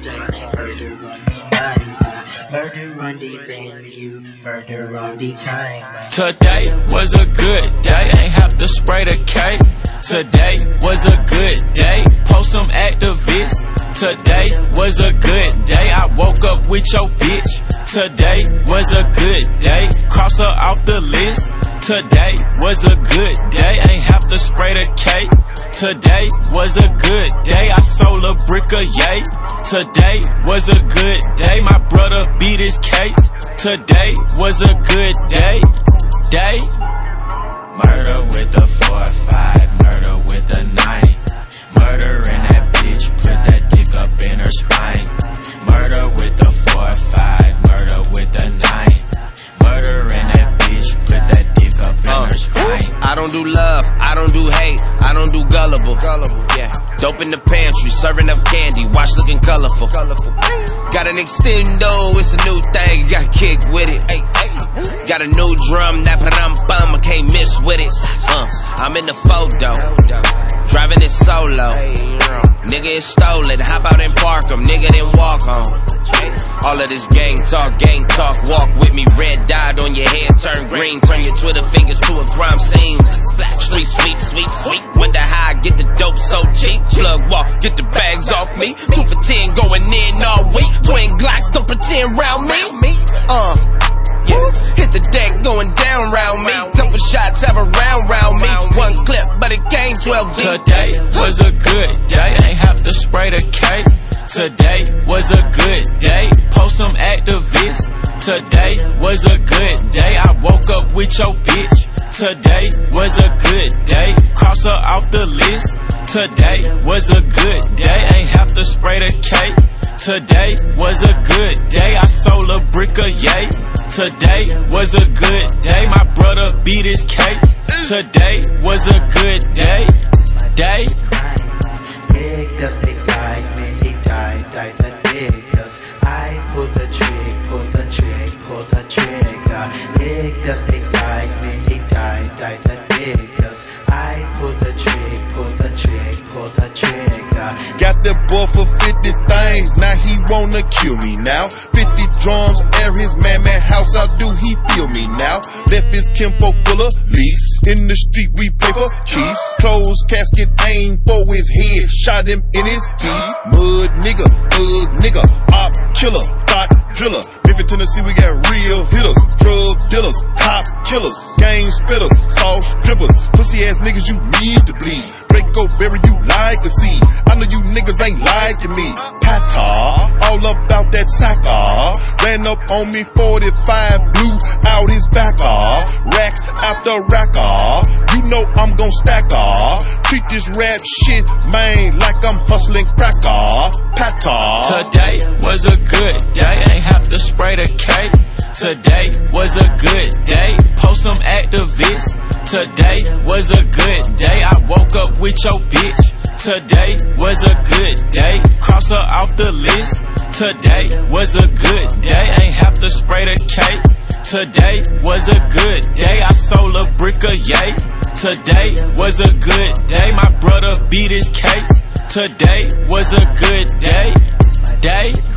Murder on the venue, murder on the time. Today was a good day, ain't have to spray the cake. Today was a good day, post some activists. Today was a good day, I woke up with your bitch. Today was a good day, cross her off the list. Today was a good day, ain't have to spray the cake. Today was a good day, I sold a brick of yay. Today was a good day, my brother beat his case. Today was a good day. Murder with a 4-5, murder with a 9. Murder in that bitch, put that dick up in her spine. Murder with a 4-5, murder with a 9. Murder in that bitch, put that dick up in her spine. I don't do love, I don't do hate, I don't do gullible. Yeah. Dope in the pantry, serving up candy, watch looking colorful. Got an extendo, it's a new thing, got kick with it. Got a new drum, that pa-dum-bum, I can't miss with it. I'm in the photo, driving it solo. Nigga, it's stolen, hop out and park 'em, nigga, then walk home. All of this gang talk, walk with me. Red dot on your head, turn green. Turn your Twitter fingers to a crime scene. Street sweep. Wonder how I get the dope so cheap. Plug walk, get the bags off me. 2 for 10 going in all week. Twin Glocks, don't pretend round me. Yeah, hit the deck going down round me. Couple shots have a round me. One clip, but it came 12 deep. Today was a good day, ain't have to spray the cake. Today was a good day, post some activists. Today was a good day, I woke up with your bitch. Today was a good day, cross her off the list. Today was a good day, ain't have to spray the cake. Today was a good day, I sold a brick of yay. Today was a good day, my brother beat his case. Today was a good day. Died the niggas. I pull the trigger. Niggas they died, man, he died the niggas. I pull the trigger. Got that boy for 50 things, now he wanna kill me now. 50 drums, air his man house, how do he feel me now? Left his Kimpo full of leaks. In the street we pay for keys. Closed casket, aim for his head, shot him in his teeth. Mud nigga, thug nigga, op killer, thought driller. Memphis, Tennessee, we got real hitters, drug dealers, cop killers, gang spitters, sauce strippers, pussy ass niggas you need to bleed. Draco Berry, you like to see. I know you niggas ain't liking me. Pata, all about that sacker. Ran up on me 45, blew out his back rack after rack you know I'm gon' stack treat this rap shit, man, like I'm hustling cracker. Pata. Today was a good day, ain't have to spray the cake. Today was a good day, post some activists. Today was a good day, I woke up with your bitch. Today was a good day, cross her off the list. Today was a good day, ain't have to spray the cake. Today was a good day, I sold a brick of yay. Today was a good day, my brother beat his case. Today was a good day.